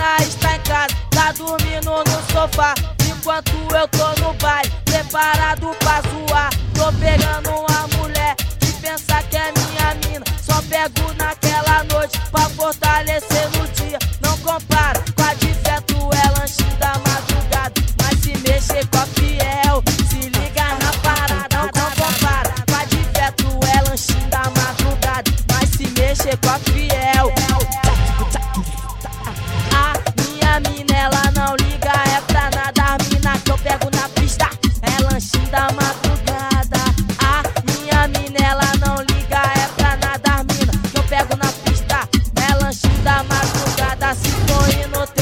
mina está em casa, tá dormindo no sofá, enquanto eu tô no baile, preparado pra zoar. Tô pegando uma mulher que pensa que é minha mina, só pego naquela noite pra fortalecer no dia. Não compara com a de feto, é lanchinho da madrugada, mas se mexer com a fiel, se liga na parada. Não compara com a de feto, é lanchinho da madrugada, mas se mexer com a fiel. A minha mina, ela não liga, é pra nada. As mina que eu pego na pista é lanchinho da madrugada. A minha mina, ela não liga, é pra nada. As mina que eu pego na pista é lanchinho da madrugada. Se for ir no